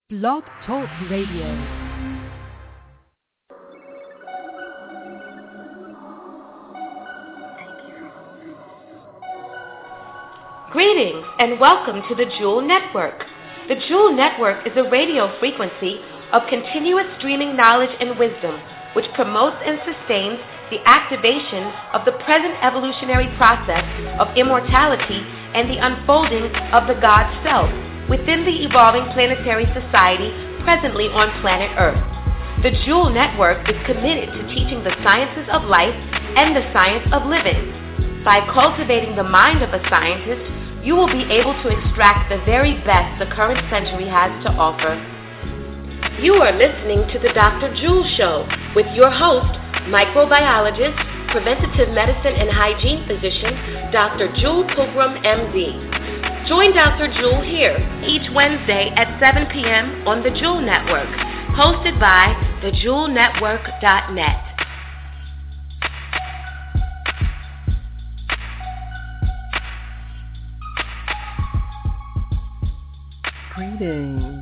Blog Talk Radio. Greetings and welcome to the Jewel Network. The Jewel Network is a radio frequency of continuous streaming knowledge and wisdom which promotes and sustains the activation of the present evolutionary process of immortality and the unfolding of the God Self within the evolving planetary society presently on planet Earth. The Jewel Network is committed to teaching the sciences of life and the science of living. By cultivating the mind of a scientist, you will be able to extract the very best the current century has to offer. You are listening to the Dr. Jewel Show with your host, microbiologist, preventative medicine and hygiene physician, Dr. Jewel Pilgrim, MD. Join Dr. Jewel here each Wednesday at 7 p.m. on the Jewel Network, hosted by thejewelnetwork.net. Greetings.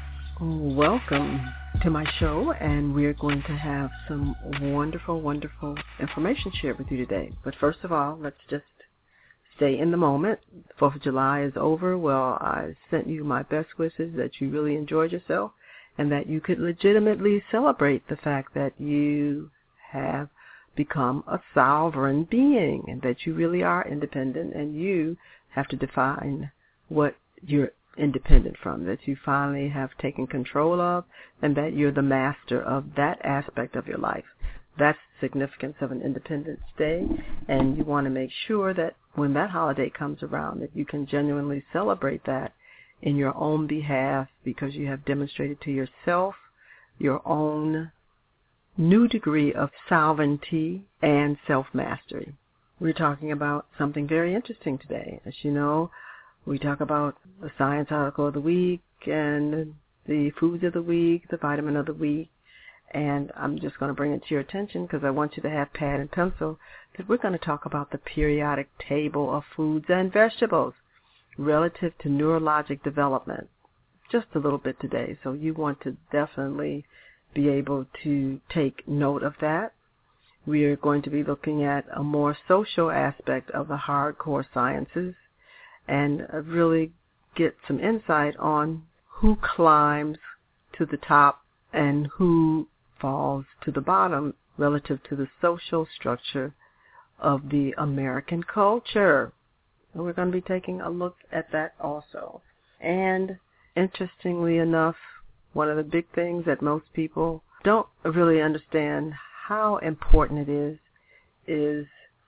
Welcome to my show, and we're going to have some wonderful information shared with you today. But first of all, let's just stay in the moment. 4th of July is over. Well, I sent you my best wishes that you really enjoyed yourself and that you could legitimately celebrate the fact that you have become a sovereign being and that you really are independent, and you have to define what you're independent from, that you finally have taken control of, and that you're the master of that aspect of your life. That's the significance of an Independence Day, and you want to make sure that when that holiday comes around that you can genuinely celebrate that in your own behalf, because you have demonstrated to yourself your own new degree of sovereignty and self-mastery. We're talking about something very interesting today. As you know, we talk about the science article of the week and the foods of the week, the vitamin of the week, and I'm just going to bring it to your attention because I want you to have pad and pencil, that we're going to talk about the periodic table of foods and vegetables relative to neurologic development just a little bit today. So you want to definitely be able to take note of that. We are going to be looking at a more social aspect of the hardcore sciences and really get some insight on who climbs to the top and who falls to the bottom relative to the social structure of the American culture. And we're going to be taking a look at that also. And interestingly enough, one of the big things that most people don't really understand how important it is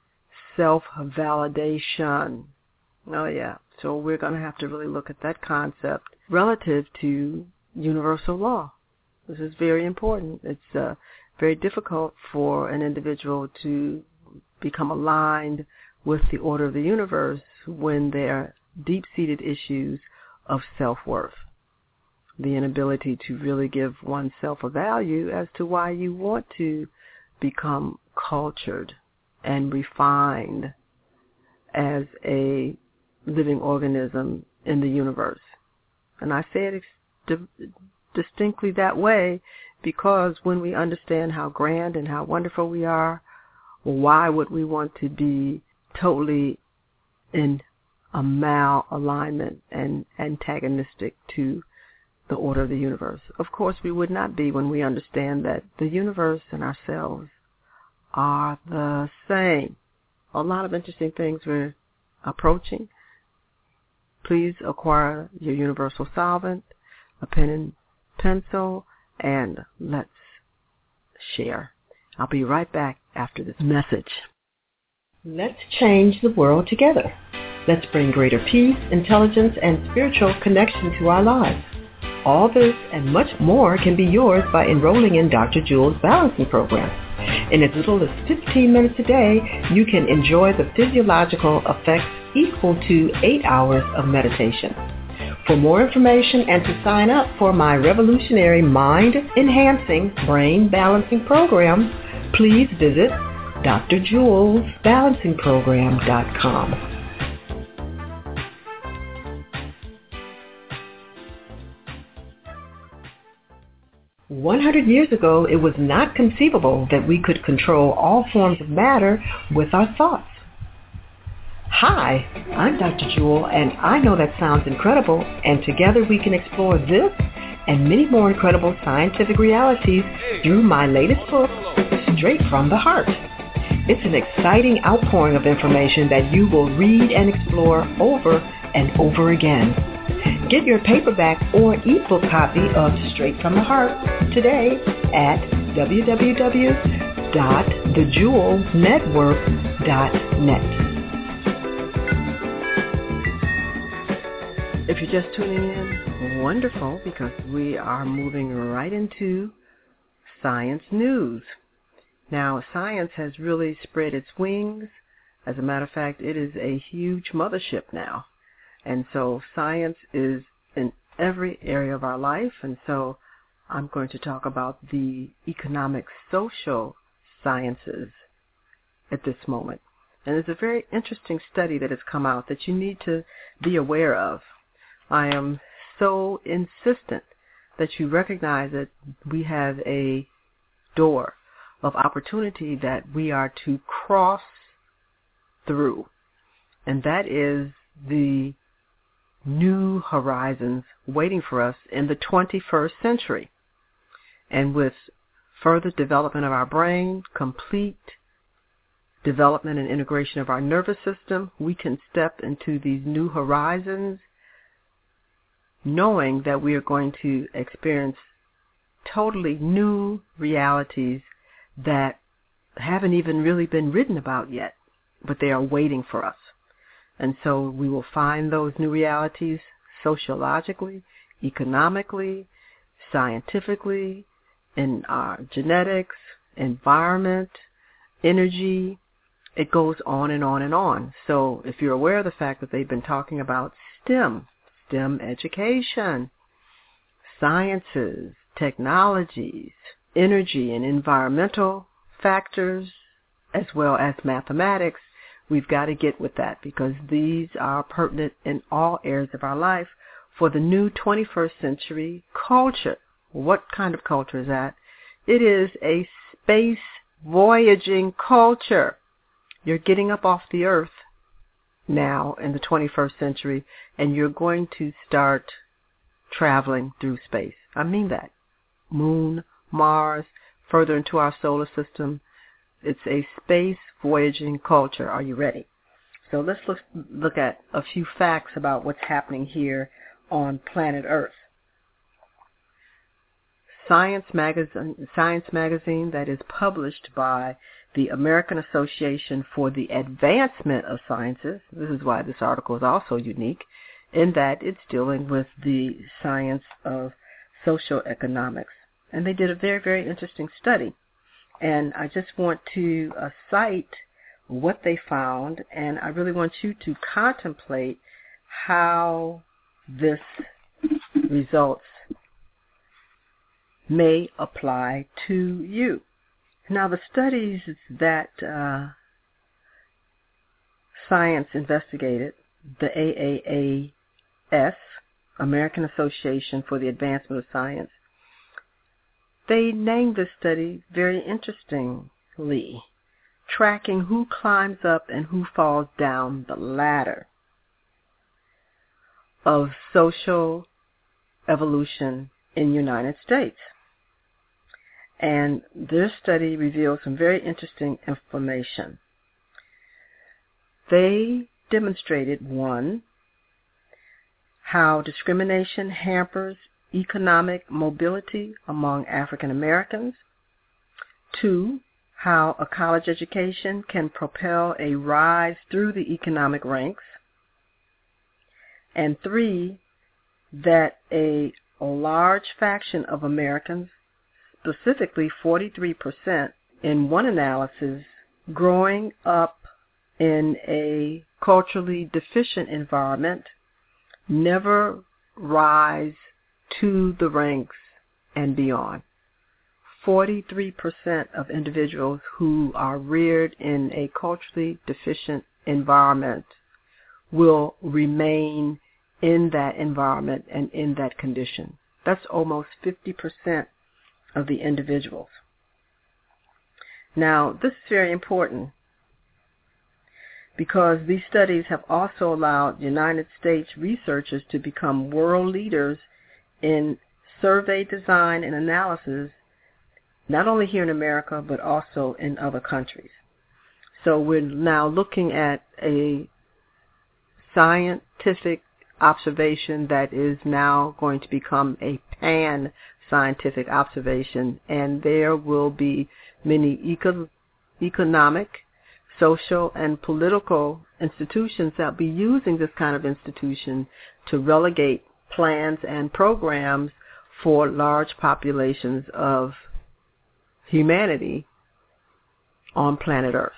self-validation. Oh, yeah. So we're going to have to really look at that concept relative to universal law. This is very important. It's very difficult for an individual to become aligned with the order of the universe when there are deep-seated issues of self-worth. The inability to really give oneself a value as to why you want to become cultured and refined as a living organism in the universe. And I say it distinctly that way because when we understand how grand and how wonderful we are, why would we want to be totally in a malalignment and antagonistic to the order of the universe? Of course we would not be when we understand that the universe and ourselves are the same. A lot of interesting things we're approaching. Please acquire your universal solvent, a pen and pencil, and let's share. I'll be right back after this message. Let's change the world together. Let's bring greater peace, intelligence, and spiritual connection to our lives. All this and much more can be yours by enrolling in Dr. Jewel's Balancing Program. In as little as 15 minutes a day, you can enjoy the physiological effects equal to 8 hours of meditation. For more information and to sign up for my revolutionary mind-enhancing brain balancing program, please visit drjewelsbalancingprogram.com. 100 years ago, it was not conceivable that we could control all forms of matter with our thoughts. Hi, I'm Dr. Jewel, and I know that sounds incredible, and together we can explore this and many more incredible scientific realities through my latest book, Straight from the Heart. It's an exciting outpouring of information that you will read and explore over and over again. Get your paperback or ebook copy of Straight from the Heart today at www.thejewelnetwork.net. If you're just tuning in, wonderful, because we are moving right into science news. Now, science has really spread its wings. As a matter of fact, it is a huge mothership now. And so science is in every area of our life. And so I'm going to talk about the economic social sciences at this moment. And there's a very interesting study that has come out that you need to be aware of. I am so insistent that you recognize that we have a door of opportunity that we are to cross through. And that is the new horizons waiting for us in the 21st century. And with further development of our brain, complete development and integration of our nervous system, we can step into these new horizons knowing that we are going to experience totally new realities that haven't even really been written about yet, but they are waiting for us. And so we will find those new realities sociologically, economically, scientifically, in our genetics, environment, energy. It goes on and on and on. So if you're aware of the fact that they've been talking about STEM education, sciences, technologies, energy and environmental factors, as well as mathematics, we've got to get with that because these are pertinent in all areas of our life for the new 21st century culture. What kind of culture is that? It is a space voyaging culture. You're getting up off the earth now in the 21st century, and you're going to start traveling through space. I mean that. Moon, Mars, further into our solar system. It's a space voyaging culture. Are you ready? So let's look at a few facts about what's happening here on planet Earth. Science magazine that is published by the American Association for the Advancement of Sciences. This is why this article is also unique, in that it's dealing with the science of socioeconomics. And they did a very, very interesting study. And I just want to cite what they found, and I really want you to contemplate how this results may apply to you. Now, the studies that science investigated, the AAAS, American Association for the Advancement of Science, they named this study very interestingly, tracking who climbs up and who falls down the ladder of social evolution in the United States. And this study revealed some very interesting information. They demonstrated, one, how discrimination hampers economic mobility among African Americans. Two, how a college education can propel a rise through the economic ranks. And three, that a large fraction of Americans, specifically 43% in one analysis, growing up in a culturally deficient environment, never rise to the ranks and beyond. 43% of individuals who are reared in a culturally deficient environment will remain in that environment and in that condition. That's almost 50% of the individuals. Now, this is very important because these studies have also allowed United States researchers to become world leaders in survey design and analysis, not only here in America, but also in other countries. So we're now looking at a scientific observation that is now going to become a pan-scientific observation, and there will be many economic, social, and political institutions that will be using this kind of institution to relegate plans and programs for large populations of humanity on planet Earth.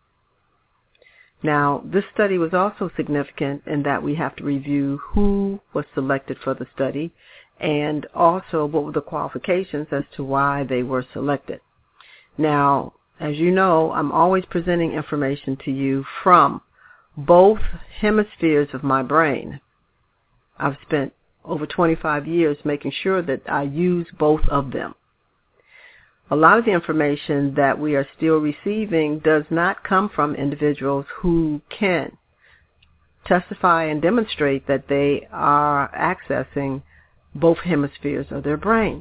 Now, this study was also significant in that we have to review who was selected for the study and also what were the qualifications as to why they were selected. Now, as you know, I'm always presenting information to you from both hemispheres of my brain. I've spent over 25 years making sure that I use both of them. A lot of the information that we are still receiving does not come from individuals who can testify and demonstrate that they are accessing both hemispheres of their brain.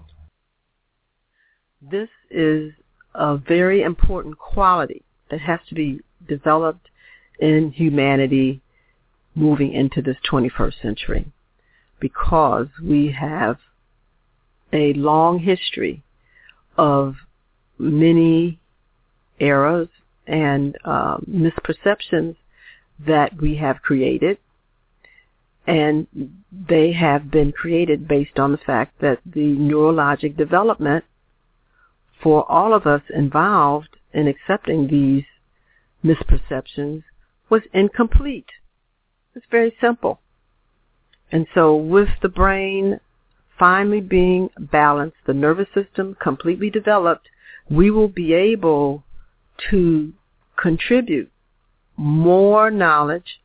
This is a very important quality that has to be developed in humanity moving into this 21st century, because we have a long history of many errors and misperceptions that we have created, and they have been created based on the fact that the neurologic development for all of us involved in accepting these misperceptions was incomplete. It's very simple. And so with the brain finally being balanced, the nervous system completely developed, we will be able to contribute more knowledge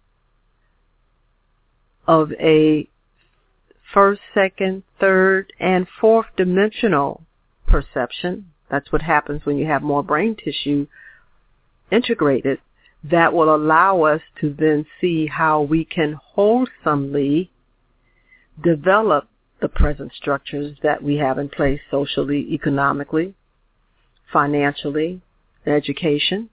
of a first, second, third, and fourth dimensional perception. That's what happens when you have more brain tissue integrated. That will allow us to then see how we can wholesomely develop the present structures that we have in place socially, economically, financially, educationally,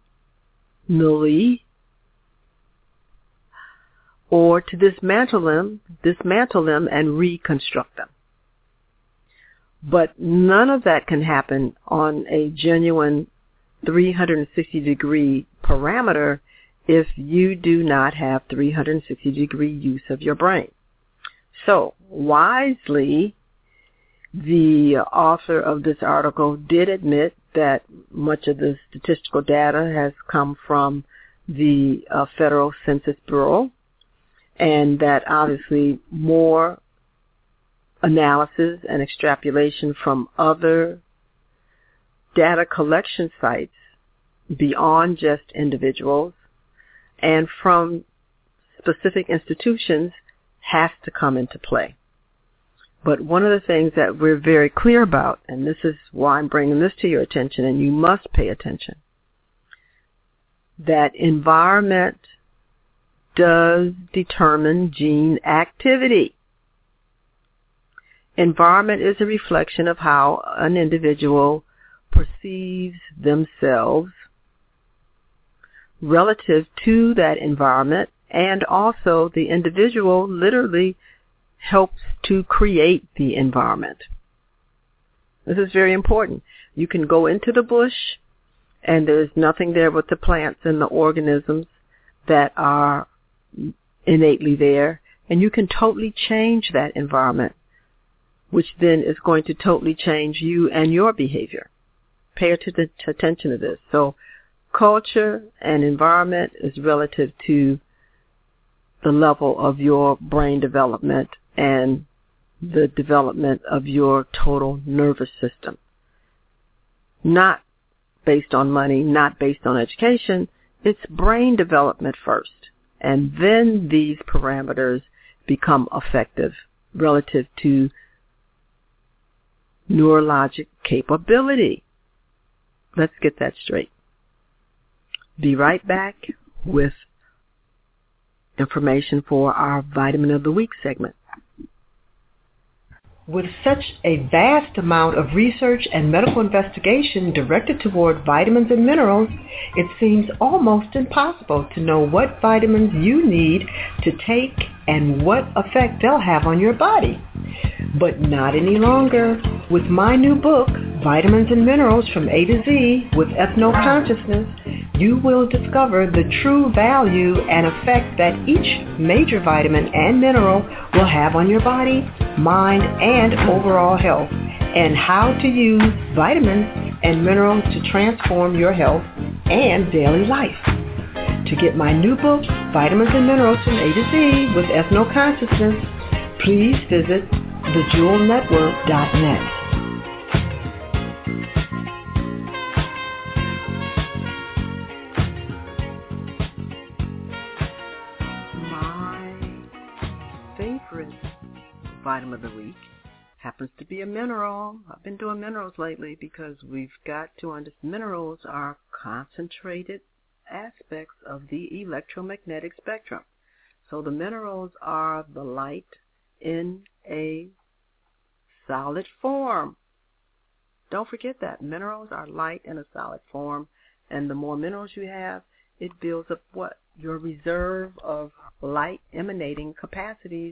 or to dismantle them and reconstruct them. But none of that can happen on a genuine 360-degree parameter if you do not have 360-degree use of your brain. So, wisely, the author of this article did admit that much of the statistical data has come from the Federal Census Bureau, and that obviously more analysis and extrapolation from other data collection sites beyond just individuals and from specific institutions has to come into play. But one of the things that we're very clear about, and this is why I'm bringing this to your attention, and you must pay attention, that environment does determine gene activity. Environment is a reflection of how an individual perceives themselves relative to that environment, and also the individual literally helps to create the environment. This is very important. You can go into the bush and there's nothing there but the plants and the organisms that are innately there, and you can totally change that environment, which then is going to totally change you and your behavior. Pay attention to this. So culture and environment is relative to the level of your brain development and the development of your total nervous system. Not based on money, not based on education. It's brain development first. And then these parameters become effective relative to neurologic capability. Let's get that straight. Be right back with information for our Vitamin of the Week segment. With such a vast amount of research and medical investigation directed toward vitamins and minerals, it seems almost impossible to know what vitamins you need to take and what effect they'll have on your body. But not any longer. With my new book, Vitamins and Minerals from A to Z with Ethnoconsciousness, you will discover the true value and effect that each major vitamin and mineral will have on your body, mind, and overall health, and how to use vitamins and minerals to transform your health and daily life. To get my new book, Vitamins and Minerals from A to Z with Ethnoconsciousness, please visit thejewelnetwork.net. Vitamin of the week happens to be a mineral. I've been doing minerals lately because we've got to understand minerals are concentrated aspects of the electromagnetic spectrum. So the minerals are the light in a solid form. Don't forget that. Minerals are light in a solid form, and the more minerals you have, it builds up what? Your reserve of light emanating capacities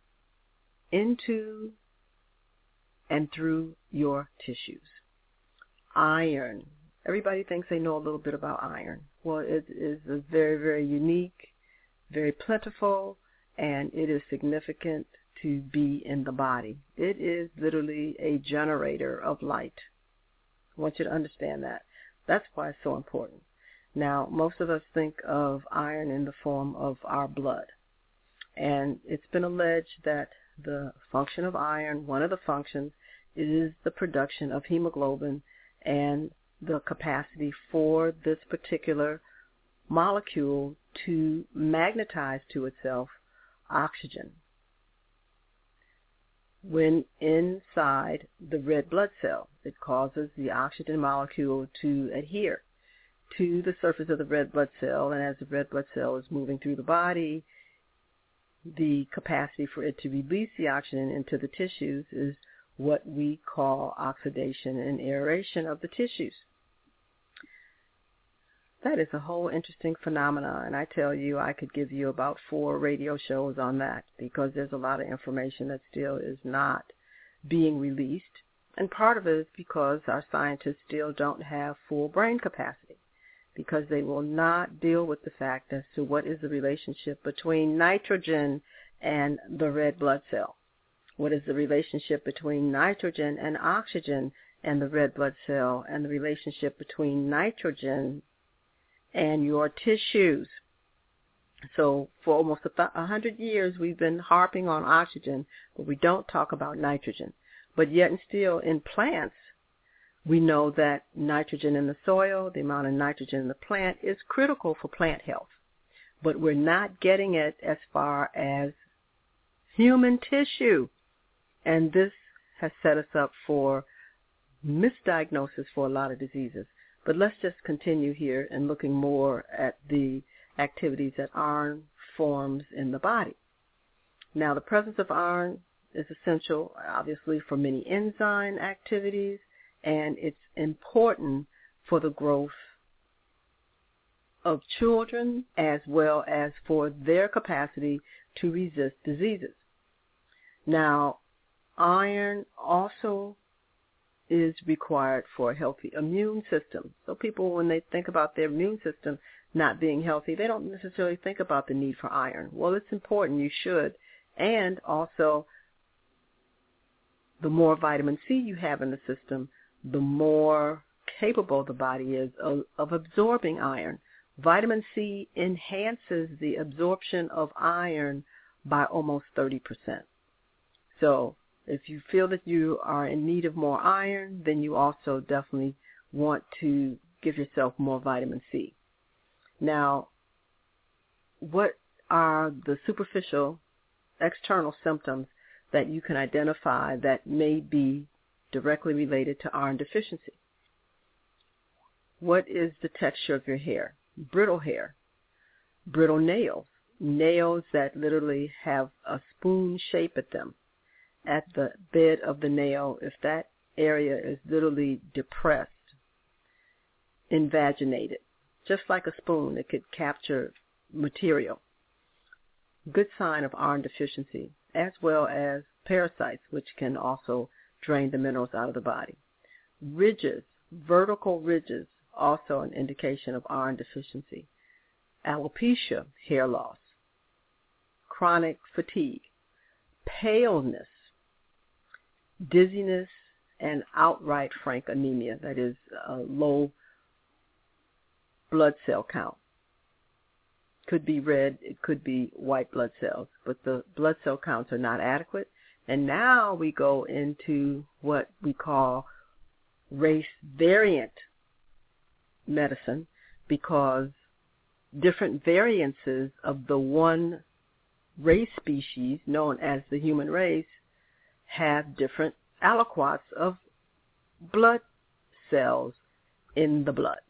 into and through your tissues. Iron. Everybody thinks they know a little bit about iron. Well, it is a very, very unique, very plentiful, and it is significant to be in the body. It is literally a generator of light. I want you to understand that. That's why it's so important. Now, most of us think of iron in the form of our blood, and it's been alleged that the function of iron, one of the functions, is the production of hemoglobin and the capacity for this particular molecule to magnetize to itself oxygen. When inside the red blood cell, it causes the oxygen molecule to adhere to the surface of the red blood cell, and as the red blood cell is moving through the body, the capacity for it to release the oxygen into the tissues is what we call oxidation and aeration of the tissues. That is a whole interesting phenomena, and I tell you, I could give you about 4 radio shows on that because there's a lot of information that still is not being released, and part of it is because our scientists still don't have full brain capacity, because they will not deal with the fact as to what is the relationship between nitrogen and the red blood cell. What is the relationship between nitrogen and oxygen and the red blood cell, and the relationship between nitrogen and your tissues. So for almost 100 years, we've been harping on oxygen, but we don't talk about nitrogen. But yet and still, in plants, we know that nitrogen in the soil, the amount of nitrogen in the plant, is critical for plant health. But we're not getting it as far as human tissue. And this has set us up for misdiagnosis for a lot of diseases. But let's just continue here and looking more at the activities that iron forms in the body. Now, the presence of iron is essential, obviously, for many enzyme activities, and it's important for the growth of children as well as for their capacity to resist diseases. Now, iron also is required for a healthy immune system. So people, when they think about their immune system not being healthy, they don't necessarily think about the need for iron. Well, it's important. You should. And also, the more vitamin C you have in the system, the more capable the body is of absorbing iron. Vitamin C enhances the absorption of iron by almost 30%. So if you feel that you are in need of more iron, then you also definitely want to give yourself more vitamin C. Now, what are the superficial external symptoms that you can identify that may be directly related to iron deficiency. What is the texture of your hair? Brittle hair, brittle nails, nails that literally have a spoon shape at them. At the bed of the nail, if that area is literally depressed, invaginated, just like a spoon that could capture material. Good sign of iron deficiency, as well as parasites, which can also drain the minerals out of the body. Ridges, vertical ridges, also an indication of iron deficiency. Alopecia, hair loss. Chronic fatigue. Paleness. Dizziness and outright frank anemia, that is a low blood cell count. Could be red, it could be white blood cells, but the blood cell counts are not adequate. And now we go into what we call race variant medicine, because different variances of the one race species known as the human race have different aliquots of blood cells in the blood.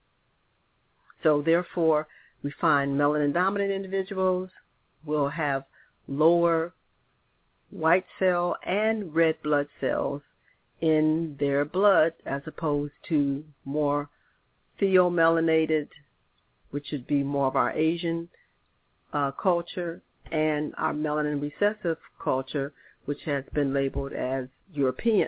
So therefore, we find melanin-dominant individuals will have lower white cell and red blood cells in their blood, as opposed to more pheomelanated, which would be more of our Asian culture, and our melanin recessive culture, which has been labeled as European.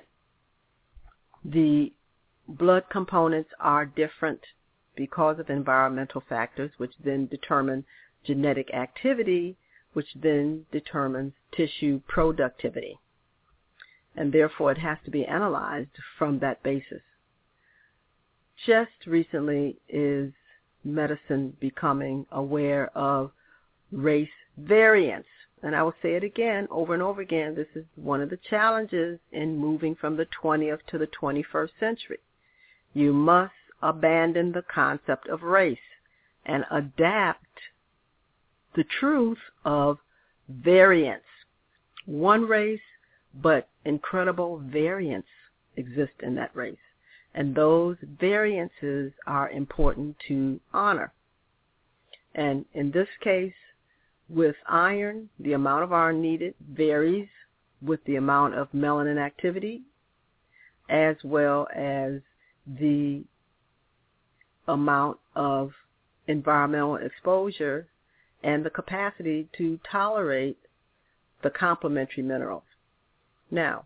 The blood components are different because of environmental factors, which then determine genetic activity, which then determines tissue productivity. And therefore it has to be analyzed from that basis. Just recently is medicine becoming aware of race variants. And I will say it again, over and over again, this is one of the challenges in moving from the 20th to the 21st century. You must abandon the concept of race and adapt the truth of variance. One race, but incredible variants exist in that race. And those variances are important to honor. And in this case, with iron, the amount of iron needed varies with the amount of melanin activity, as well as the amount of environmental exposure and the capacity to tolerate the complementary minerals. Now,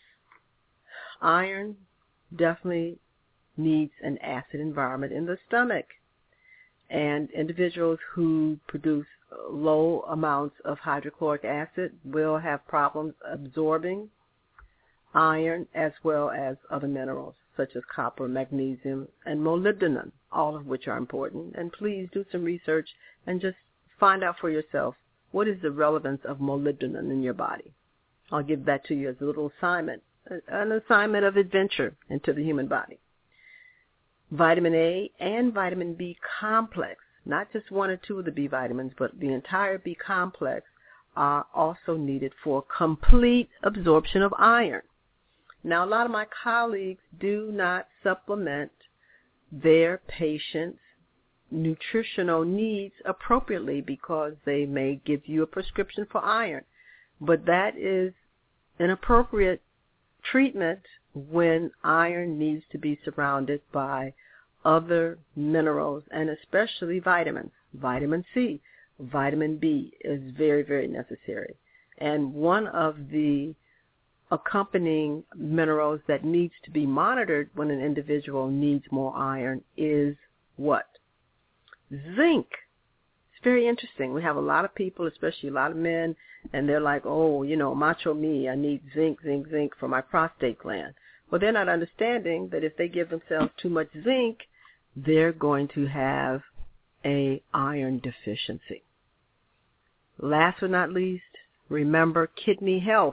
iron definitely needs an acid environment in the stomach, and individuals who produce low amounts of hydrochloric acid will have problems absorbing iron, as well as other minerals such as copper, magnesium, and molybdenum, all of which are important. And please do some research and just find out for yourself what is the relevance of molybdenum in your body. I'll give that to you as a little assignment, an assignment of adventure into the human body. Vitamin A and vitamin B complex, not just one or two of the B vitamins, but the entire B complex, are also needed for complete absorption of iron. Now, a lot of my colleagues do not supplement their patients' nutritional needs appropriately because they may give you a prescription for iron. But that is inappropriate treatment when iron needs to be surrounded by other minerals, and especially vitamins. Vitamin C, vitamin B is very, very necessary. And one of the accompanying minerals that needs to be monitored when an individual needs more iron is what? Zinc. It's very interesting. We have a lot of people, especially a lot of men, and they're like, oh, macho me, I need zinc for my prostate gland. Well, they're not understanding that if they give themselves too much zinc, they're going to have a iron deficiency. Last but not least, remember kidney health.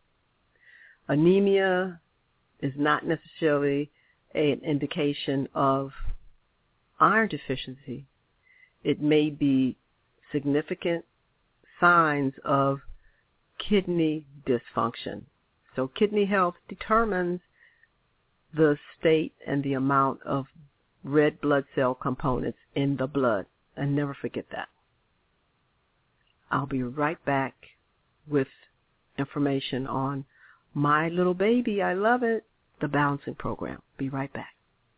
Anemia is not necessarily an indication of iron deficiency. It may be significant signs of kidney dysfunction. So kidney health determines the state and the amount of red blood cell components in the blood. And never forget that. I'll be right back with information on My Little Baby, I Love It, the balancing program. Be right back.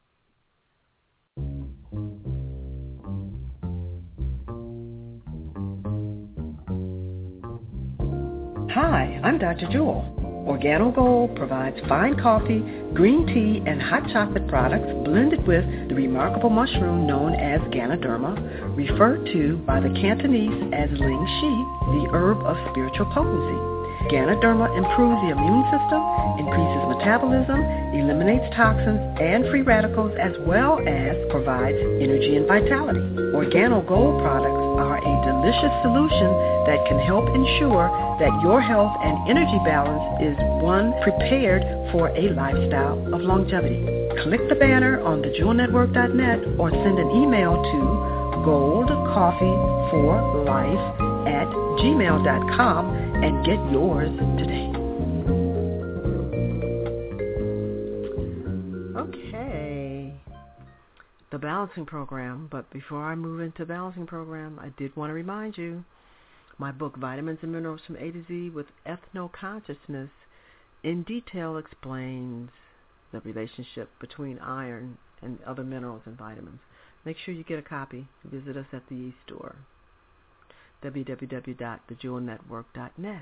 Hi, I'm Dr. Jewel. OrganoGold provides fine coffee, green tea, and hot chocolate products blended with the remarkable mushroom known as Ganoderma, referred to by the Cantonese as Ling Shi, the herb of spiritual potency. Ganoderma improves the immune system, increases metabolism, eliminates toxins and free radicals, as well as provides energy and vitality. OrganoGold products are a delicious solution that can help ensure that your health and energy balance is one prepared for a lifestyle of longevity. Click the banner on thejewelnetwork.net or send an email to goldcoffeeforlife@gmail.com and get yours today. Okay, the balancing program. But before I move into the balancing program, I did want to remind you, my book, Vitamins and Minerals from A to Z with Ethno-Consciousness, in detail explains the relationship between iron and other minerals and vitamins. Make sure you get a copy. Visit us at the e-store, www.thejewelnetwork.net.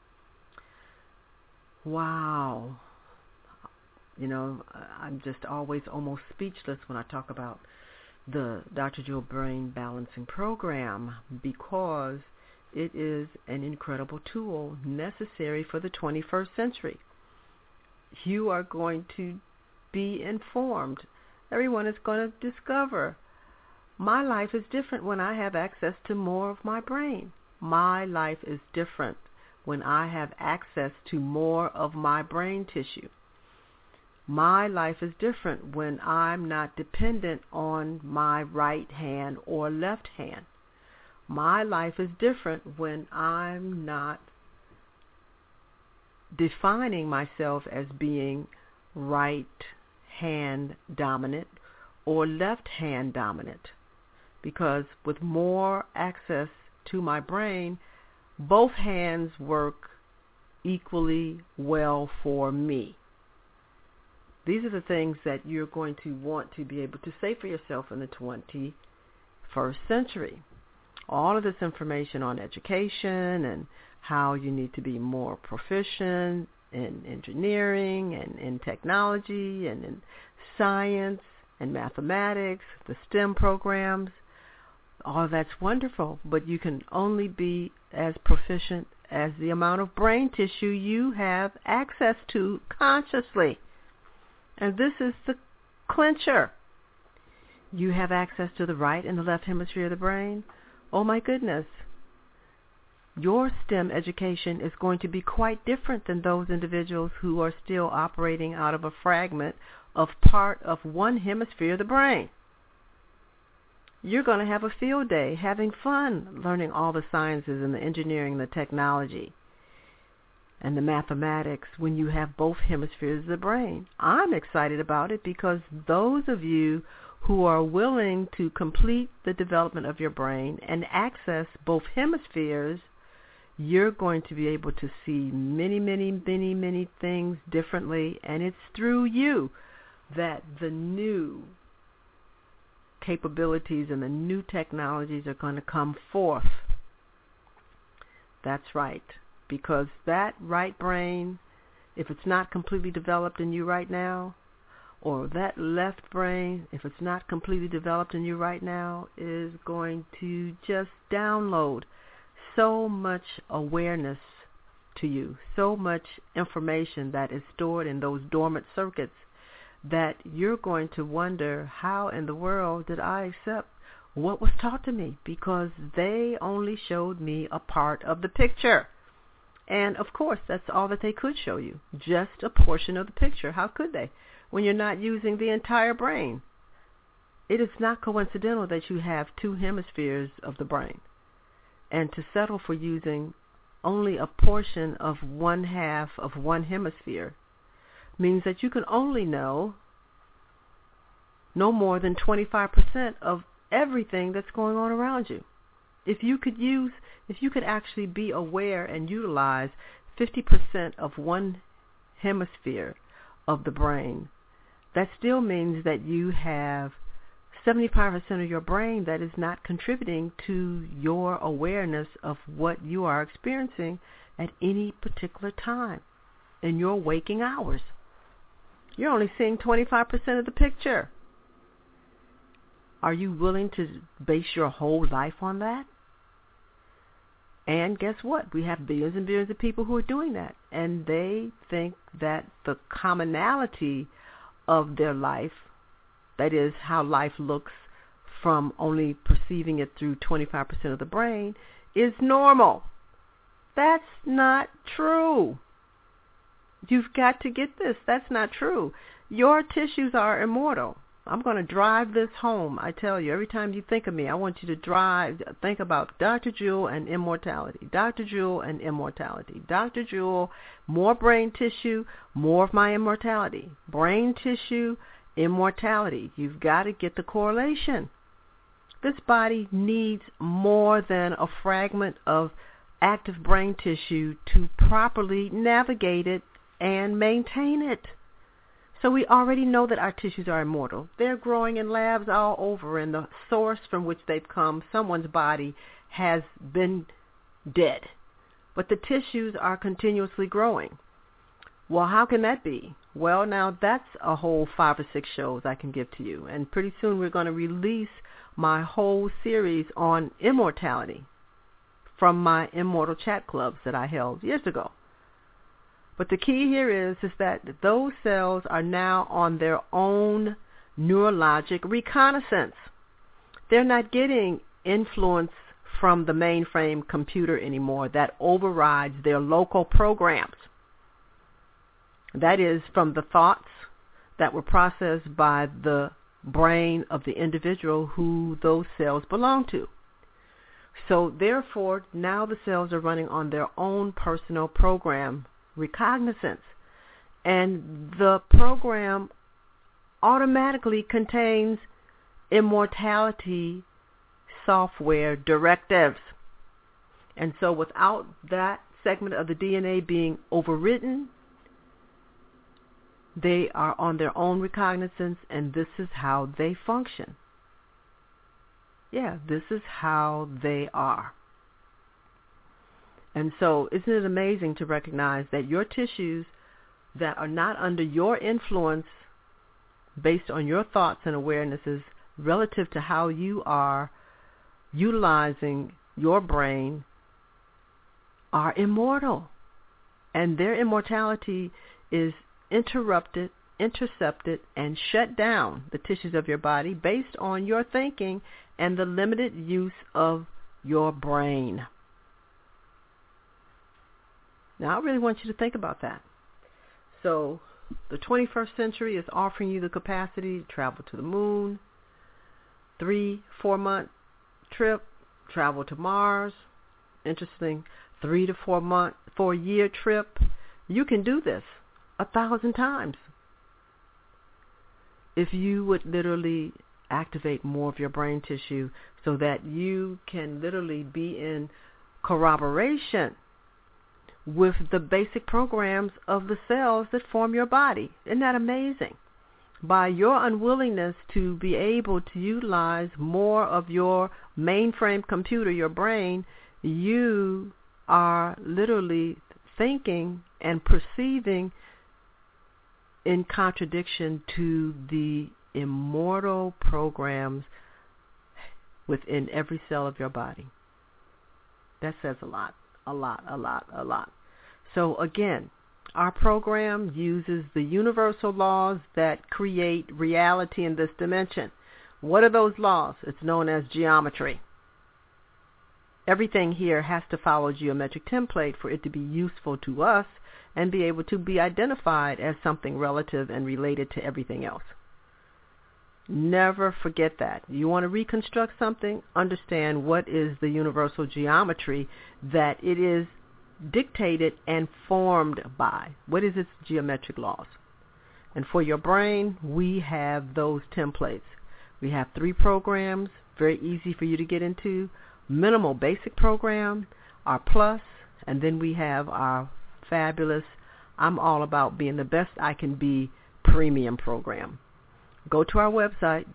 Wow. You know, I'm just always almost speechless when I talk about the Dr. Jewel Brain Balancing Program, because it is an incredible tool necessary for the 21st century. You are going to be informed. Everyone is going to discover my life is different when I have access to more of my brain. My life is different when I have access to more of my brain tissue. My life is different when I'm not dependent on my right hand or left hand. My life is different when I'm not defining myself as being right hand dominant or left hand dominant. Because with more access to my brain, both hands work equally well for me. These are the things that you're going to want to be able to say for yourself in the 21st century. All of this information on education and how you need to be more proficient in engineering and in technology and in science and mathematics, the STEM programs, all that's wonderful, but you can only be as proficient as the amount of brain tissue you have access to consciously. And this is the clincher. You have access to the right and the left hemisphere of the brain. Oh my goodness. Your STEM education is going to be quite different than those individuals who are still operating out of a fragment of part of one hemisphere of the brain. You're going to have a field day, having fun, learning all the sciences and the engineering, the technology, and the mathematics when you have both hemispheres of the brain. I'm excited about it because those of you who are willing to complete the development of your brain and access both hemispheres, you're going to be able to see many, many, many, many things differently, and it's through you that the new capabilities and the new technologies are going to come forth. That's right. Because that right brain, if it's not completely developed in you right now, or that left brain, if it's not completely developed in you right now, is going to just download so much awareness to you, so much information that is stored in those dormant circuits that you're going to wonder, how in the world did I accept what was taught to me? Because they only showed me a part of the picture. And, of course, that's all that they could show you, just a portion of the picture. How could they, when you're not using the entire brain? It is not coincidental that you have two hemispheres of the brain. And to settle for using only a portion of one half of one hemisphere means that you can only know no more than 25% of everything that's going on around you. If you could actually be aware and utilize 50% of one hemisphere of the brain, that still means that you have 75% of your brain that is not contributing to your awareness of what you are experiencing at any particular time in your waking hours. You're only seeing 25% of the picture. Are you willing to base your whole life on that? And guess what? We have billions and billions of people who are doing that. And they think that the commonality of their life, that is how life looks from only perceiving it through 25% of the brain, is normal. That's not true. You've got to get this. That's not true. Your tissues are immortal. I'm going to drive this home. I tell you, every time you think of me, I want you to think about Dr. Jewel and immortality. Dr. Jewel and immortality. Dr. Jewel, more brain tissue, more of my immortality. Brain tissue, immortality. You've got to get the correlation. This body needs more than a fragment of active brain tissue to properly navigate it and maintain it. So we already know that our tissues are immortal. They're growing in labs all over, and the source from which they've come, someone's body, has been dead. But the tissues are continuously growing. Well, how can that be? Well, now that's a whole 5 or 6 shows I can give to you. And pretty soon we're going to release my whole series on immortality from my Immortal Chat Clubs that I held years ago. But the key here is that those cells are now on their own neurologic reconnaissance. They're not getting influence from the mainframe computer anymore that overrides their local programs. That is, from the thoughts that were processed by the brain of the individual who those cells belong to. So therefore, now the cells are running on their own personal program recognizance, and the program automatically contains immortality software directives. And so without that segment of the DNA being overwritten, they are on their own recognizance, and this is how they function. Yeah, this is how they are. And so isn't it amazing to recognize that your tissues that are not under your influence based on your thoughts and awarenesses relative to how you are utilizing your brain are immortal. And their immortality is interrupted, intercepted, and shut down, the tissues of your body, based on your thinking and the limited use of your brain. Now, I really want you to think about that. So, the 21st century is offering you the capacity to travel to the moon, 3-4 month trip, travel to Mars. Interesting, 3 to 4 year trip. You can do this 1,000 times if you would literally activate more of your brain tissue so that you can literally be in corroboration with the basic programs of the cells that form your body. Isn't that amazing? By your unwillingness to be able to utilize more of your mainframe computer, your brain, you are literally thinking and perceiving in contradiction to the immortal programs within every cell of your body. That says a lot. A lot. So again, our program uses the universal laws that create reality in this dimension. What are those laws? It's known as geometry. Everything here has to follow a geometric template for it to be useful to us and be able to be identified as something relative and related to everything else. Never forget that. You want to reconstruct something, understand what is the universal geometry that it is dictated and formed by. What is its geometric laws? And for your brain, we have those templates. We have 3 programs, very easy for you to get into. Minimal basic program, our plus, and then we have our fabulous I'm all about being the best I can be premium program. Go to our website,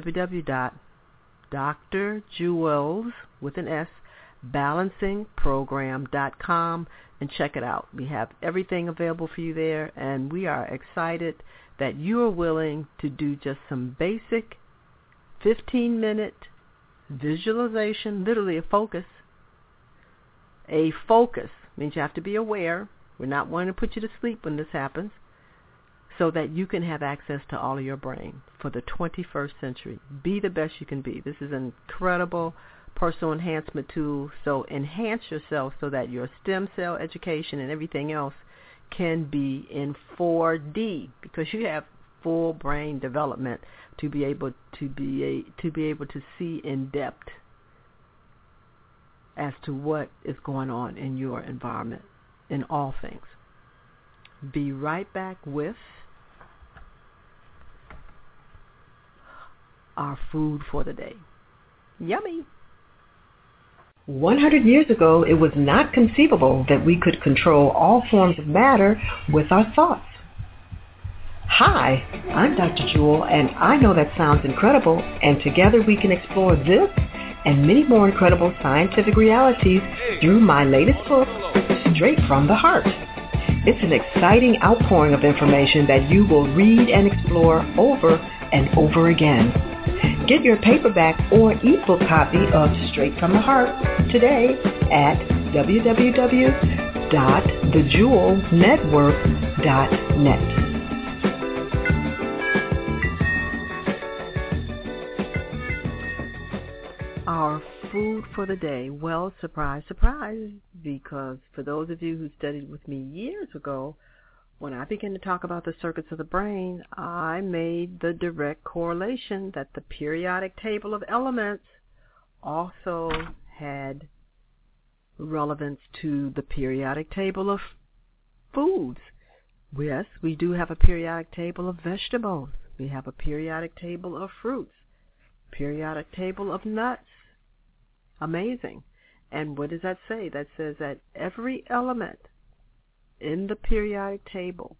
www.drjewels, with an S, balancingprogram.com, and check it out. We have everything available for you there, and we are excited that you are willing to do just some basic 15-minute visualization, literally a focus. A focus means you have to be aware. We're not wanting to put you to sleep when this happens, so that you can have access to all of your brain for the 21st century. Be the best you can be. This is an incredible personal enhancement tool, so enhance yourself so that your stem cell education and everything else can be in 4D, because you have full brain development to be able to see in depth as to what is going on in your environment in all things. Be right back with our food for the day. Yummy! 100 years ago, it was not conceivable that we could control all forms of matter with our thoughts. Hi, I'm Dr. Jewel, and I know that sounds incredible, and together we can explore this and many more incredible scientific realities through my latest book, Straight from the Heart. It's an exciting outpouring of information that you will read and explore over and over again. Get your paperback or ebook copy of Straight from the Heart today at www.thejewelnetwork.net. Our food for the day. Well, surprise, surprise, because for those of you who studied with me years ago, when I began to talk about the circuits of the brain, I made the direct correlation that the periodic table of elements also had relevance to the periodic table of foods. Yes, we do have a periodic table of vegetables. We have a periodic table of fruits, periodic table of nuts. Amazing. And what does that say? That says that every element in the periodic table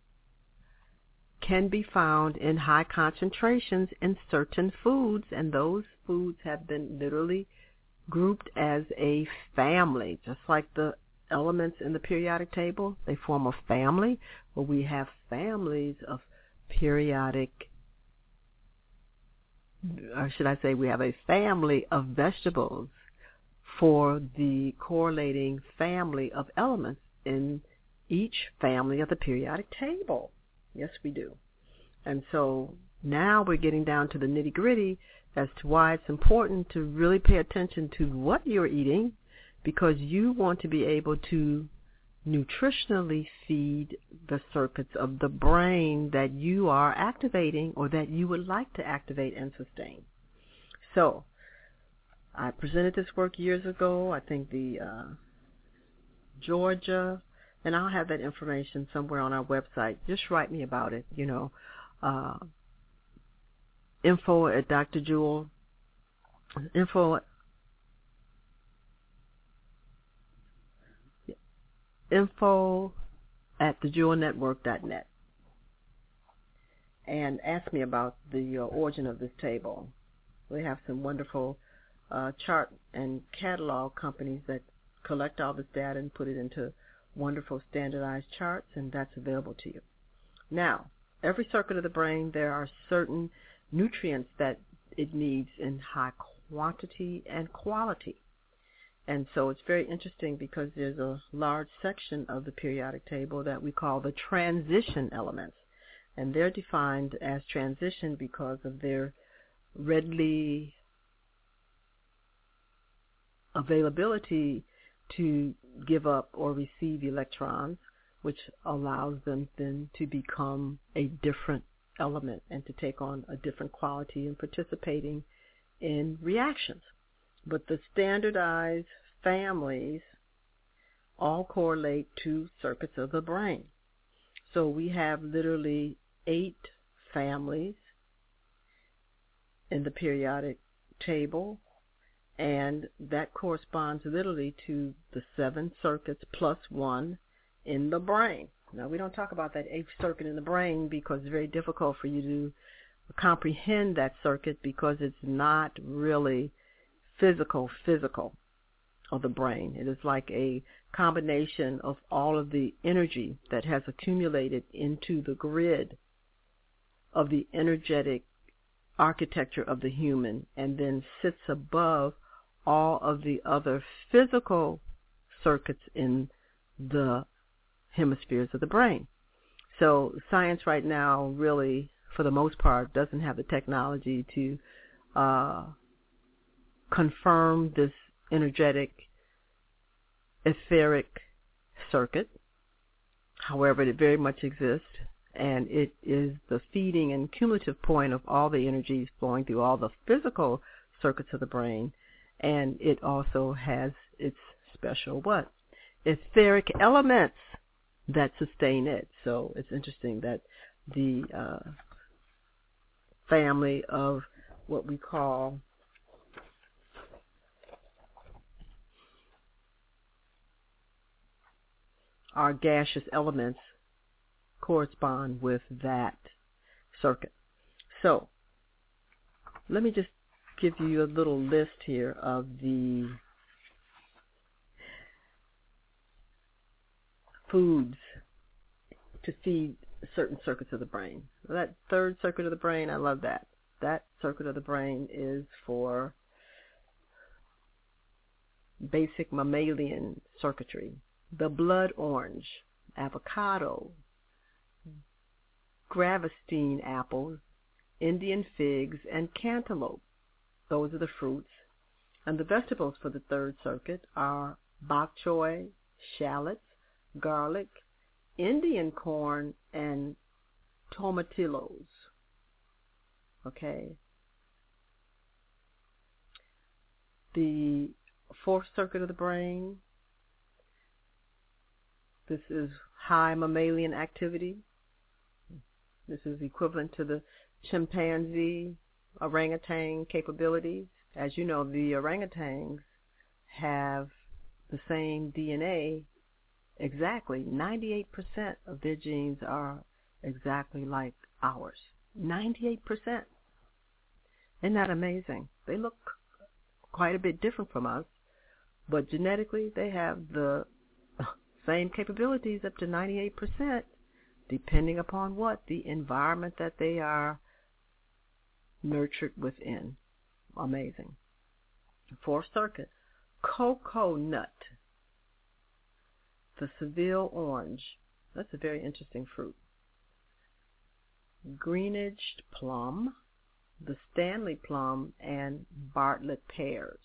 can be found in high concentrations in certain foods, and those foods have been literally grouped as a family. Just like the elements in the periodic table, they form a family, where we have families of periodic, or should I say we have a family of vegetables for the correlating family of elements in each family of the periodic table. Yes, we do. And so now we're getting down to the nitty-gritty as to why it's important to really pay attention to what you're eating, because you want to be able to nutritionally feed the circuits of the brain that you are activating or that you would like to activate and sustain. So I presented this work years ago. I think the Georgia, and I'll have that information somewhere on our website. Just write me about it, info at Dr. Jewel, info at thejewelnetwork.net, and ask me about the origin of this table. We have some wonderful chart and catalog companies that collect all this data and put it into wonderful standardized charts, and that's available to you. Now, every circuit of the brain, there are certain nutrients that it needs in high quantity and quality. And so it's very interesting because there's a large section of the periodic table that we call the transition elements. And they're defined as transition because of their readily availability to give up or receive electrons, which allows them then to become a different element and to take on a different quality in participating in reactions. But the standardized families all correlate to circuits of the brain. So we have literally 8 families in the periodic table, and that corresponds literally to the 7 circuits plus 1 in the brain. Now, we don't talk about that 8th circuit in the brain because it's very difficult for you to comprehend that circuit because it's not really physical of the brain. It is like a combination of all of the energy that has accumulated into the grid of the energetic architecture of the human, and then sits above all of the other physical circuits in the hemispheres of the brain. So science right now really, for the most part, doesn't have the technology to confirm this energetic etheric circuit. However, it very much exists, and it is the feeding and cumulative point of all the energies flowing through all the physical circuits of the brain, and it also has its special etheric elements that sustain it. So it's interesting that the family of what we call our gaseous elements correspond with that circuit. So let me just give you a little list here of the foods to feed certain circuits of the brain. That 3rd circuit of the brain, I love that. That circuit of the brain is for basic mammalian circuitry. The blood orange, avocado, gravestine apples, Indian figs, and cantaloupe. Those are the fruits. And the vegetables for the 3rd circuit are bok choy, shallots, garlic, Indian corn, and tomatillos. Okay. The 4th circuit of the brain, this is high mammalian activity. This is equivalent to the chimpanzee, orangutan capabilities. As you know, the orangutans have the same DNA exactly. 98% of their genes are exactly like ours. 98%. Isn't that amazing? They look quite a bit different from us, but genetically they have the same capabilities up to 98%, depending upon what? The environment that they are nurtured within. Amazing. 4th circuit, cocoa nut. The Seville orange. That's a very interesting fruit. Greenwich plum, the Stanley plum, and Bartlett pears.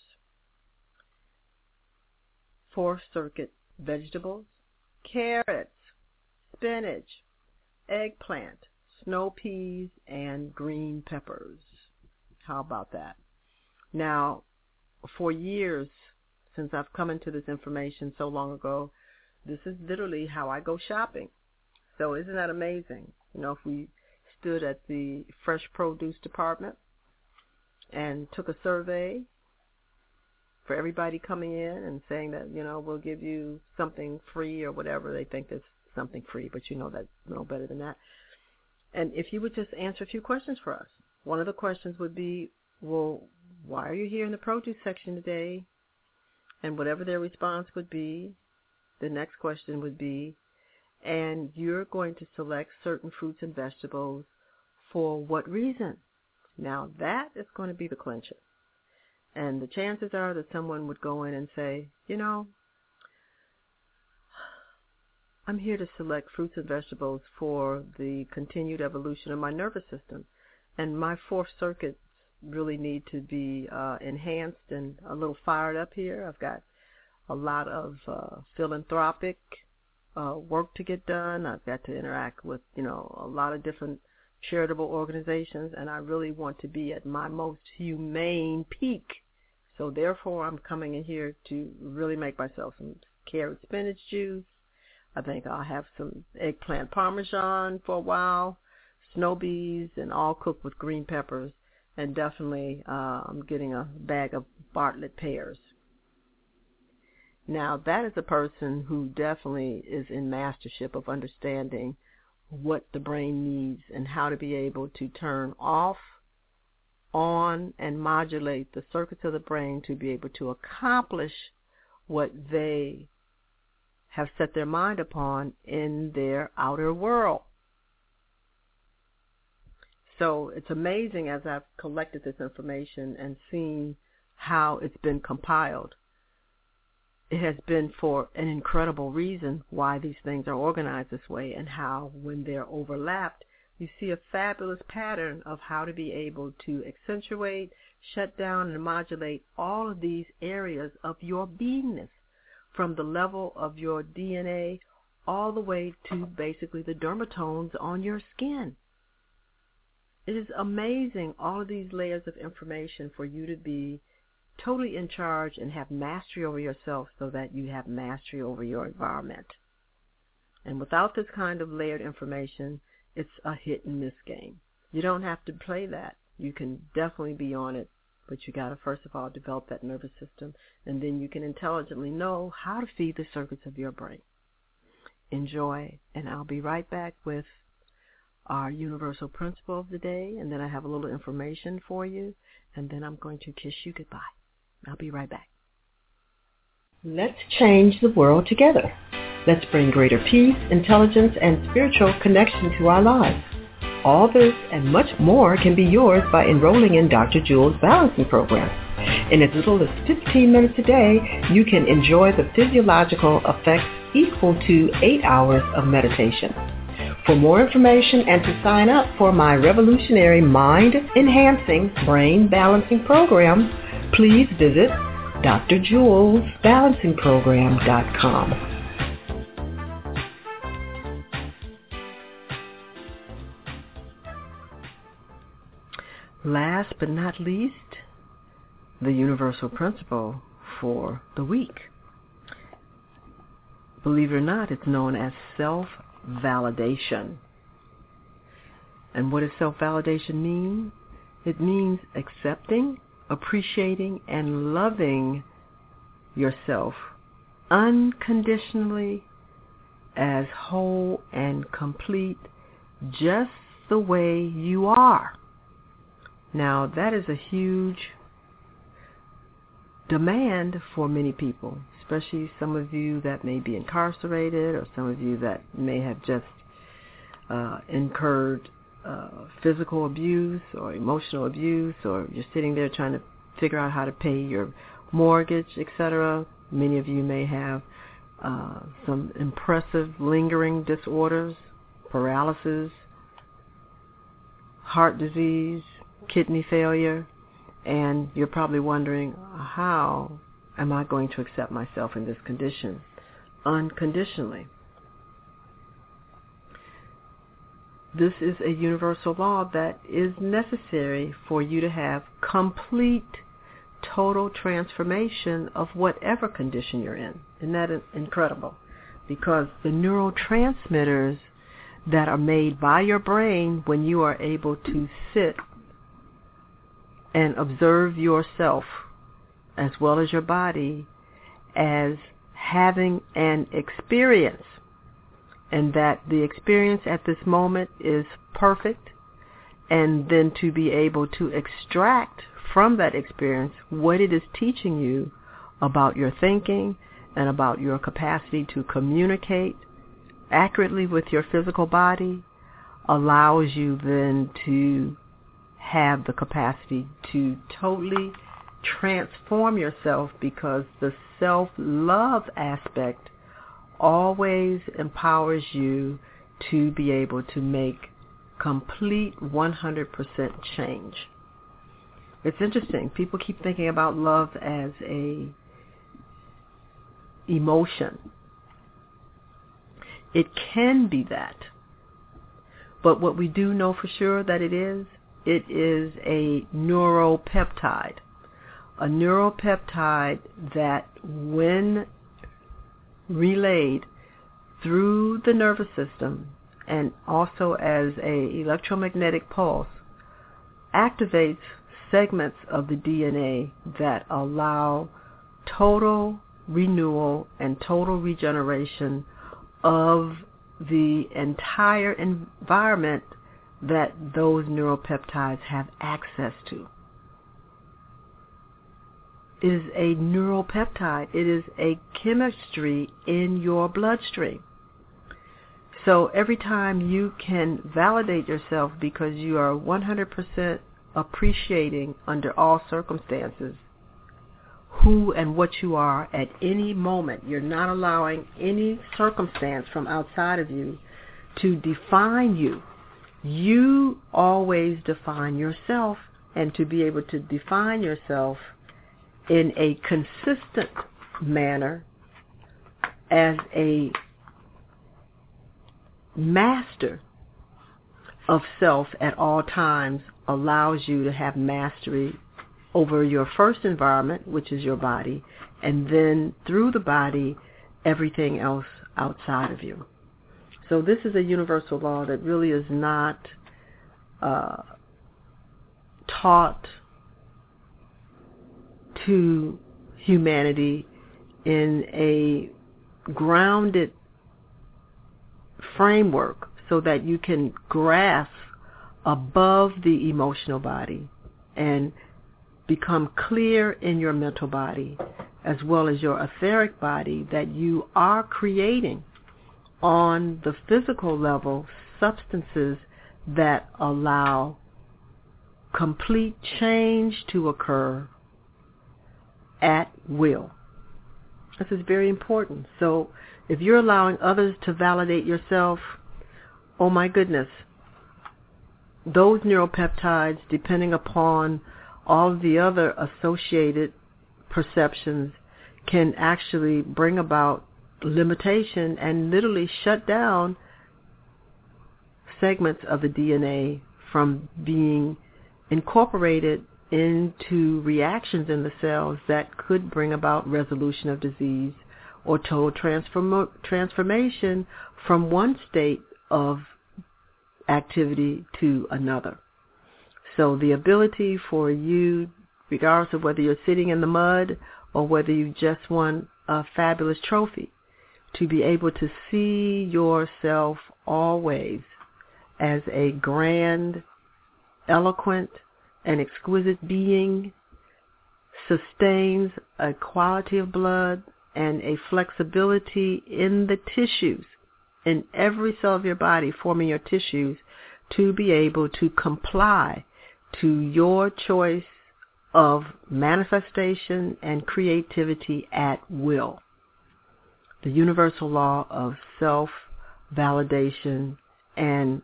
4th circuit vegetables, carrots, spinach, eggplant, snow peas, and green peppers. How about that? Now, for years, since I've come into this information so long ago, this is literally how I go shopping. So isn't that amazing? You know, if we stood at the fresh produce department and took a survey for everybody coming in and saying that, you know, we'll give you something free or whatever, they think there's something free, but you know that no better than that. And if you would just answer a few questions for us. One of the questions would be, well, why are you here in the produce section today? And whatever their response would be, the next question would be, and you're going to select certain fruits and vegetables for what reason? Now that is going to be the clincher. And the chances are that someone would go in and say, you know, I'm here to select fruits and vegetables for the continued evolution of my nervous system. And my 4th circuits really need to be enhanced and a little fired up here. I've got a lot of philanthropic work to get done. I've got to interact with, you know, a lot of different charitable organizations, and I really want to be at my most humane peak. So therefore, I'm coming in here to really make myself some carrot spinach juice. I think I'll have some eggplant parmesan for a while, snow bees and all cooked with green peppers. And definitely I'm getting a bag of Bartlett pears. Now, that is a person who definitely is in mastership of understanding what the brain needs and how to be able to turn off, on, and modulate the circuits of the brain to be able to accomplish what they have set their mind upon in their outer world. So it's amazing as I've collected this information and seen how it's been compiled. It has been for an incredible reason why these things are organized this way, and how when they're overlapped, you see a fabulous pattern of how to be able to accentuate, shut down, and modulate all of these areas of your beingness, from the level of your DNA all the way to basically the dermatomes on your skin. It is amazing, all of these layers of information for you to be totally in charge and have mastery over yourself so that you have mastery over your environment. And without this kind of layered information, it's a hit and miss game. You don't have to play that. You can definitely be on it, but you got to first of all develop that nervous system, and then you can intelligently know how to feed the circuits of your brain. Enjoy, and I'll be right back with our universal principle of the day, and then I have a little information for you, and then I'm going to kiss you goodbye. I'll be right back. Let's change the world together. Let's bring greater peace, intelligence, and spiritual connection to our lives. All this and much more can be yours by enrolling in Dr. Jewel's Balancing Program. In as little as 15 minutes a day, you can enjoy the physiological effects equal to 8 hours of meditation. For more information and to sign up for my revolutionary mind-enhancing brain balancing program, please visit drjewelsbalancingprogram.com. Last but not least, the universal principle for the week. Believe it or not, it's known as self-validation. And what does self-validation mean? It means accepting, appreciating, and loving yourself unconditionally as whole and complete, just the way you are. Now, that is a huge demand for many people, especially some of you that may be incarcerated, or some of you that may have just incurred physical abuse or emotional abuse, or you're sitting there trying to figure out how to pay your mortgage, etc. Many of you may have some impressive lingering disorders, paralysis, heart disease, kidney failure, and you're probably wondering, how am I going to accept myself in this condition unconditionally? This is a universal law that is necessary for you to have complete, total transformation of whatever condition you're in. Isn't that incredible? Because the neurotransmitters that are made by your brain when you are able to sit and observe yourself as well as your body as having an experience, and that the experience at this moment is perfect, and then to be able to extract from that experience what it is teaching you about your thinking and about your capacity to communicate accurately with your physical body, allows you then to have the capacity to totally transform yourself, because the self-love aspect always empowers you to be able to make complete 100% change. It's interesting. People keep thinking about love as a emotion. It can be that. But what we do know for sure that it is a neuropeptide. A neuropeptide that, when relayed through the nervous system, and also as a electromagnetic pulse, activates segments of the DNA that allow total renewal and total regeneration of the entire environment that those neuropeptides have access to. It is a neuropeptide. It is a chemistry in your bloodstream. So every time you can validate yourself because you are 100% appreciating under all circumstances who and what you are at any moment, you're not allowing any circumstance from outside of you to define you. You always define yourself, and to be able to define yourself in a consistent manner as a master of self at all times allows you to have mastery over your first environment, which is your body, and then through the body, everything else outside of you. So this is a universal law that really is not taught to humanity in a grounded framework so that you can grasp above the emotional body and become clear in your mental body as well as your etheric body that you are creating on the physical level substances that allow complete change to occur at will. This is very important. So if you're allowing others to validate yourself, oh my goodness, those neuropeptides, depending upon all the other associated perceptions, can actually bring about limitation and literally shut down segments of the DNA from being incorporated into reactions in the cells that could bring about resolution of disease or total transformation from one state of activity to another. So the ability for you, regardless of whether you're sitting in the mud or whether you just won a fabulous trophy, to be able to see yourself always as a grand, eloquent, and exquisite being sustains a quality of blood and a flexibility in the tissues, in every cell of your body, forming your tissues, to be able to comply to your choice of manifestation and creativity at will. The universal law of self-validation and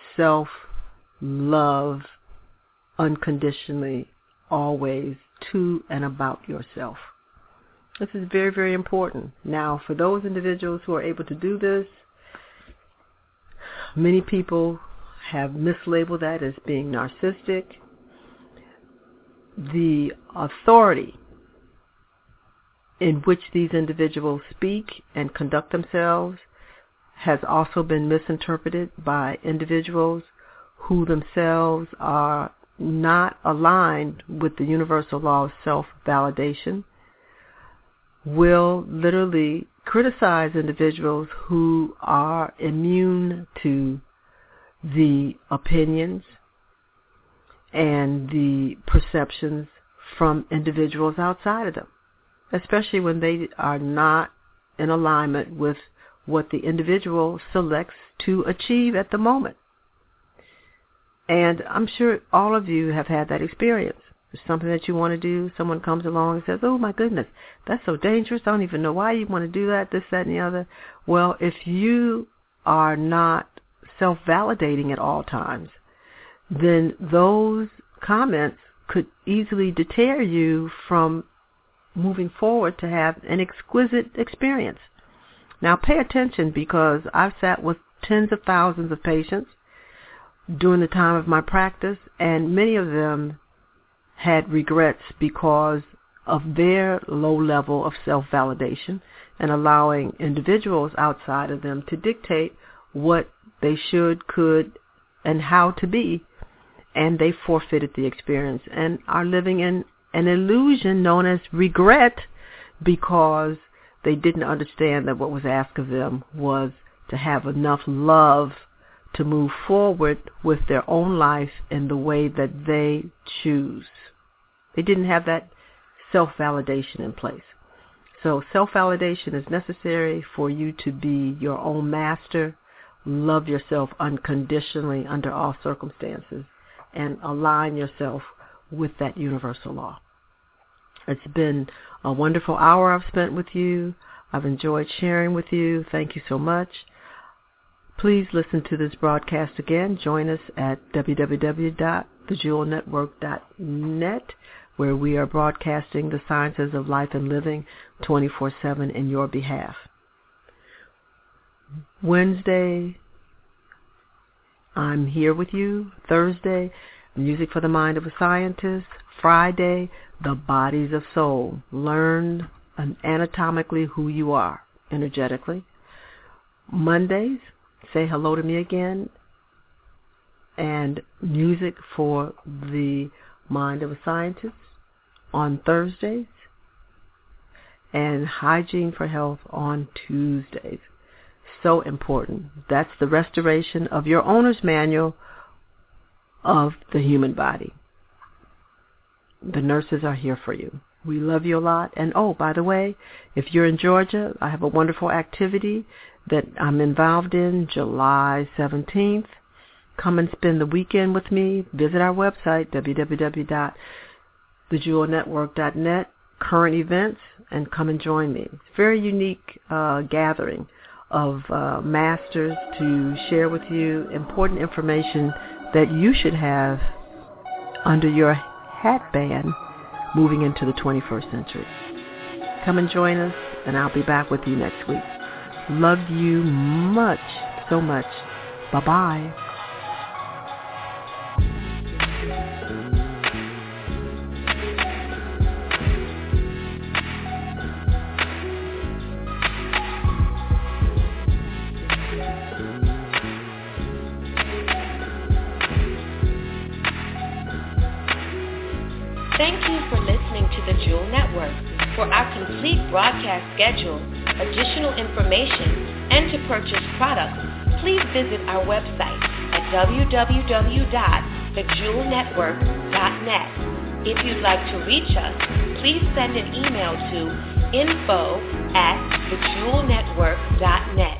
self-love unconditionally, always, to and about yourself. This is very, very important. Now, for those individuals who are able to do this, many people have mislabeled that as being narcissistic. The authority in which these individuals speak and conduct themselves has also been misinterpreted by individuals who themselves are not aligned with the universal law of self-validation, will literally criticize individuals who are immune to the opinions and the perceptions from individuals outside of them, especially when they are not in alignment with what the individual selects to achieve at the moment. And I'm sure all of you have had that experience. There's something that you want to do, someone comes along and says, oh my goodness, that's so dangerous, I don't even know why you want to do that, this, that, and the other. Well, if you are not self-validating at all times, then those comments could easily deter you from moving forward to have an exquisite experience. Now pay attention, because I've sat with tens of thousands of patients during the time of my practice, and many of them had regrets because of their low level of self-validation and allowing individuals outside of them to dictate what they should, could, and how to be, and they forfeited the experience and are living in an illusion known as regret because they didn't understand that what was asked of them was to have enough love to move forward with their own life in the way that they choose. They didn't have that self-validation in place. So self-validation is necessary for you to be your own master, love yourself unconditionally under all circumstances, and align yourself with that universal law. It's been a wonderful hour I've spent with you. I've enjoyed sharing with you. Thank you so much. Please listen to this broadcast again. Join us at www.thejewelnetwork.net, where we are broadcasting the sciences of life and living 24/7 in your behalf. Wednesday, I'm here with you. Thursday, music for the mind of a scientist. Friday, the bodies of soul. Learn anatomically who you are, energetically. Mondays, say hello to me again, and music for the mind of a scientist on Thursdays, and hygiene for health on Tuesdays. So important. That's the restoration of your owner's manual of the human body. The nurses are here for you. We love you a lot. And oh, by the way, if you're in Georgia, I have a wonderful activity that I'm involved in July 17th. Come and spend the weekend with me. Visit our website, www.thejewelnetwork.net, current events, and come and join me. It's a very unique gathering of masters to share with you important information that you should have under your hatband moving into the 21st century. Come and join us, and I'll be back with you next week. Love you much, so much. Bye-bye. Thank you for listening to the Jewel Network. For our complete broadcast schedule, additional information, and to purchase products, please visit our website at www.thejewelnetwork.net. If you'd like to reach us, please send an email to info@thejewelnetwork.net.